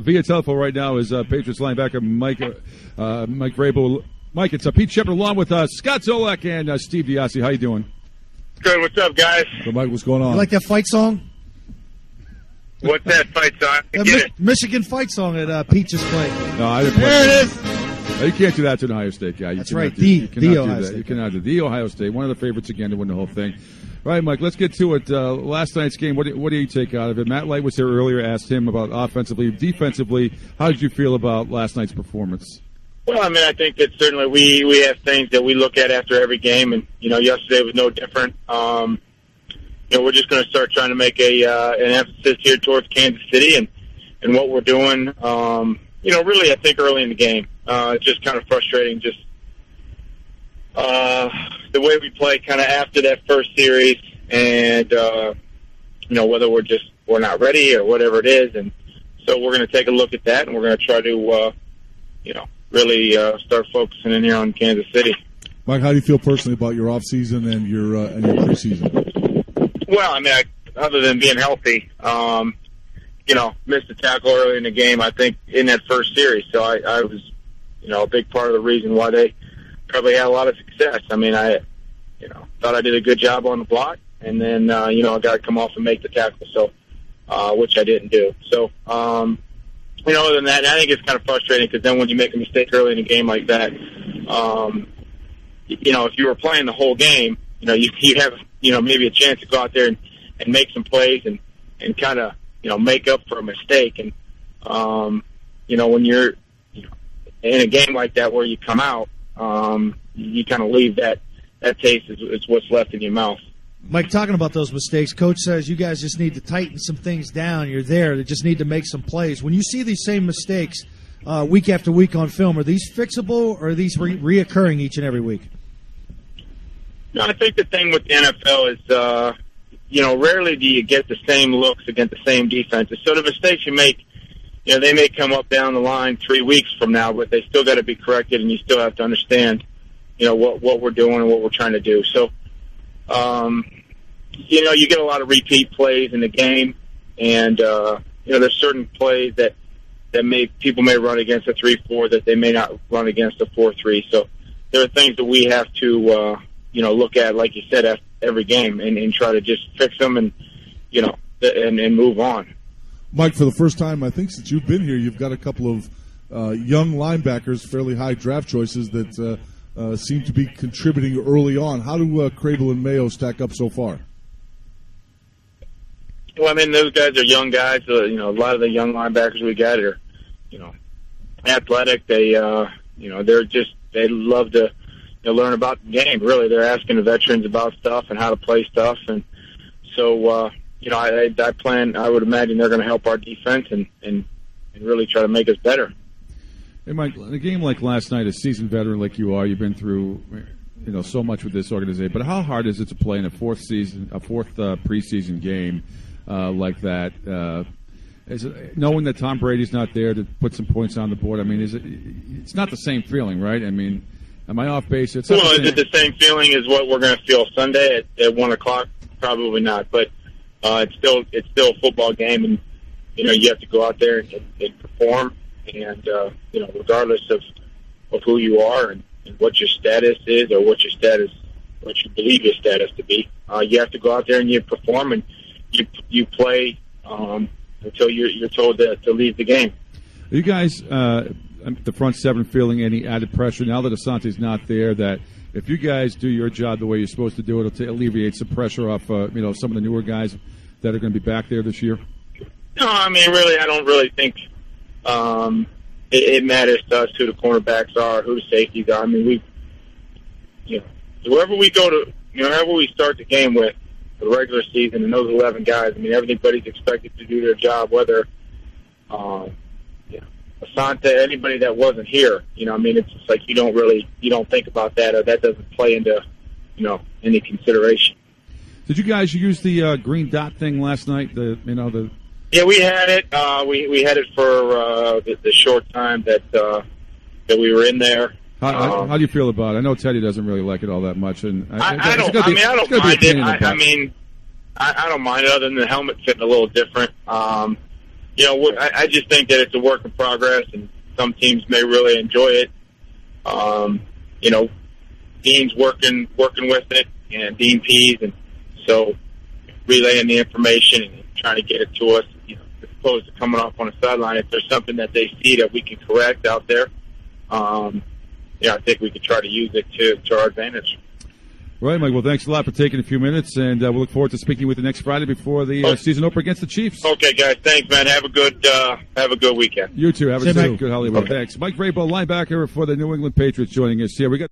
via telephone right now is Patriots linebacker Mike Vrabel. Mike, it's Pete Shepard along with Scott Zolak and Steve Diassi. How you doing? Good. What's up, guys? So, Mike, what's going on? You like that fight song? What's that fight song? That Michigan fight song that Pete just played. No, I didn't play There it is. No, you can't do that to an Ohio State guy. That's right. The Ohio State. You cannot do the Ohio State. One of the favorites again to win the whole thing. All right, Mike, let's get to it. Last night's game, what do you take out of it? Matt Light was here earlier, asked him about offensively. Defensively, how did you feel about last night's performance? Well, I mean, I think that certainly we have things that we look at after every game, and, yesterday was no different. We're just going to start trying to make an emphasis here towards Kansas City and what we're doing, really, I think early in the game. It's just kind of frustrating, just the way we play kind of after that first series, and whether we're not ready or whatever it is, and so we're going to take a look at that, and we're going to try to really start focusing in here on Kansas City. Mike, how do you feel personally about your off season and your preseason? Well, I mean, other than being healthy, missed a tackle early in the game, I think, in that first series, so I was a big part of the reason why they probably had a lot of success. I mean, I thought I did a good job on the block, and then, I got to come off and make the tackle, so, which I didn't do. So, other than that, I think it's kind of frustrating because then when you make a mistake early in a game like that, if you were playing the whole game, you have, maybe a chance to go out there and make some plays and kind of, make up for a mistake. And, when you're, in a game like that where you come out, you kind of leave that taste is what's left in your mouth. Mike, talking about those mistakes, Coach says you guys just need to tighten some things down. You're there. They just need to make some plays. When you see these same mistakes week after week on film, are these fixable or are these reoccurring each and every week? No, I think the thing with the NFL is, rarely do you get the same looks against the same defenses. So the mistakes you make, they may come up down the line 3 weeks from now, but they still got to be corrected, and you still have to understand, what we're doing and what we're trying to do. So, you get a lot of repeat plays in the game, and, there's certain plays that people may run against a 3-4 that they may not run against a 4-3. So there are things that we have to, look at, like you said, after every game and try to just fix them and, and move on. Mike, for the first time, I think, since you've been here, you've got a couple of young linebackers, fairly high draft choices that seem to be contributing early on. How do Crable and Mayo stack up so far? Well, I mean, those guys are young guys. A lot of the young linebackers we got are, athletic. They, they love to learn about the game. Really, they're asking the veterans about stuff and how to play stuff. And so, I would imagine they're going to help our defense and really try to make us better. Hey, Mike, in a game like last night, a seasoned veteran like you are, you've been through, so much with this organization. But how hard is it to play in a fourth preseason game like that? Is it, knowing that Tom Brady's not there to put some points on the board, I mean, it's not the same feeling, right? I mean, am I off base? Is it the same feeling as what we're going to feel Sunday at 1 o'clock? Probably not, but it's still a football game, and you have to go out there and perform, and regardless of who you are and what your status is or what you believe your status to be, you have to go out there and you perform and you play until you're told to leave the game. Are you guys, the front seven, feeling any added pressure now that Asante's not there, that if you guys do your job the way you're supposed to do it, it'll alleviate some pressure off some of the newer guys that are going to be back there this year? No, I mean, really, I don't really think it matters to us who the cornerbacks are, who the safeties are. I mean, whoever we go to, whoever we start the game with, the regular season, and those 11 guys, I mean, everybody's expected to do their job, whether Asante, anybody that wasn't here. I mean, it's just like you don't think about that, or that doesn't play into, any consideration. Did you guys use the green dot thing last night? Yeah, we had it. We had it for the short time that we were in there. How do you feel about it? I know Teddy doesn't really like it all that much, and I don't mind it. I don't mind it other than the helmet fitting a little different. I just think that it's a work in progress, and some teams may really enjoy it. Dean's working with it, and Dean Pease, and so relaying the information and trying to get it to us, as opposed to coming off on the sideline. If there's something that they see that we can correct out there, I think we could try to use it to our advantage. Right, Mike. Well, thanks a lot for taking a few minutes, and we'll look forward to speaking with you next Friday before the season opener against the Chiefs. Okay, guys. Thanks, man. Have a good weekend. You too. Have a good holiday. Okay. Thanks. Mike Vrabel, linebacker for the New England Patriots, joining us here. We got